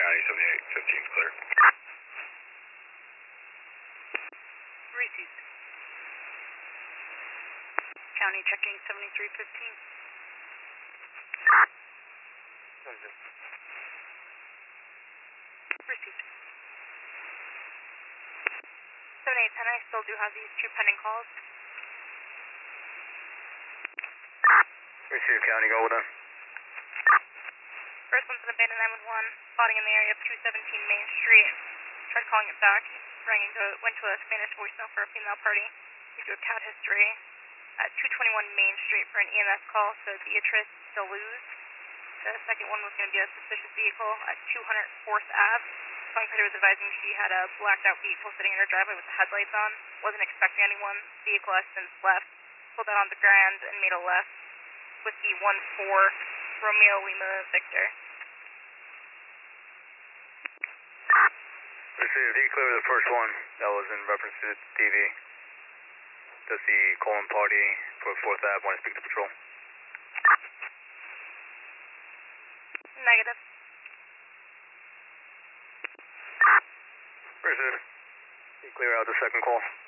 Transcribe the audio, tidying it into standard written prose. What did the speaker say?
County, 7815 is clear. Received. County checking 7315. Received. 7810, I still do have these two pending calls. Received, County, go with them. First one's an abandoned 911, spotting in the area of 217 Main Street. Tried calling it back, went to a Spanish voicemail for a female party. We do a CAT history. At 221 Main Street for an EMS call, so Beatrice Deleuze. The second one was going to be a suspicious vehicle at 204th Ave. Firefighter was advising she had a blacked out vehicle sitting in her driveway with the headlights on. Wasn't expecting anyone. Vehicle has since left. Pulled out on the Grand and made a left. Whiskey 14 Romeo Lima Victor. Received, he cleared the first one. That was in reference to TV. Does the Colin party for 4th Ave want to speak to patrol? Negative. Received. He clear out the second call.